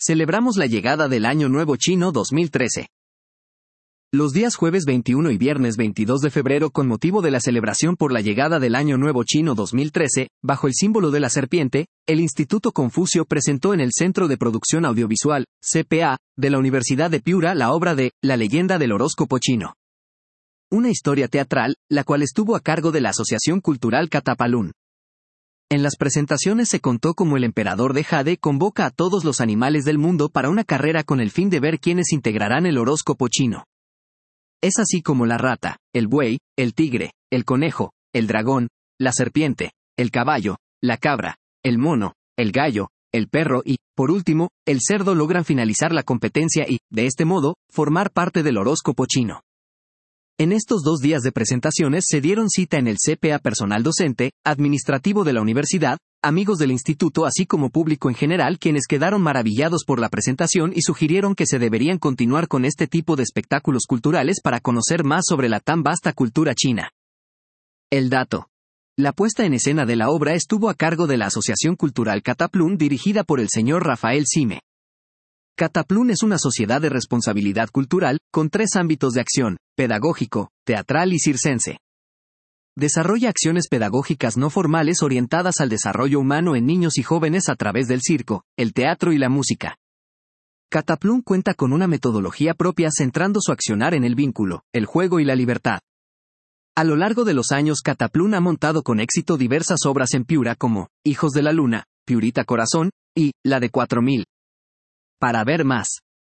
Celebramos la llegada del Año Nuevo Chino 2013. Los días jueves 21 y viernes 22 de febrero, con motivo de la celebración por la llegada del Año Nuevo Chino 2013, bajo el símbolo de la serpiente, el Instituto Confucio presentó en el Centro de Producción Audiovisual, CPA, de la Universidad de Piura la obra de La leyenda del horóscopo chino. Una historia teatral, la cual estuvo a cargo de la Asociación Cultural Catapalún. En las presentaciones se contó cómo el emperador de Jade convoca a todos los animales del mundo para una carrera con el fin de ver quiénes integrarán el horóscopo chino. Es así como la rata, el buey, el tigre, el conejo, el dragón, la serpiente, el caballo, la cabra, el mono, el gallo, el perro y, por último, el cerdo logran finalizar la competencia y, de este modo, formar parte del horóscopo chino. En estos 2 días de presentaciones se dieron cita en el CPA personal docente, administrativo de la universidad, amigos del instituto así como público en general, quienes quedaron maravillados por la presentación y sugirieron que se deberían continuar con este tipo de espectáculos culturales para conocer más sobre la tan vasta cultura china. El dato. La puesta en escena de la obra estuvo a cargo de la Asociación Cultural Catapalún dirigida por el señor Rafael Sime. Catapalún es una sociedad de responsabilidad cultural, con 3 ámbitos de acción: pedagógico, teatral y circense. Desarrolla acciones pedagógicas no formales orientadas al desarrollo humano en niños y jóvenes a través del circo, el teatro y la música. Catapalún cuenta con una metodología propia centrando su accionar en el vínculo, el juego y la libertad. A lo largo de los años Catapalún ha montado con éxito diversas obras en Piura como Hijos de la Luna, Piurita Corazón y La de 4000. Para ver más,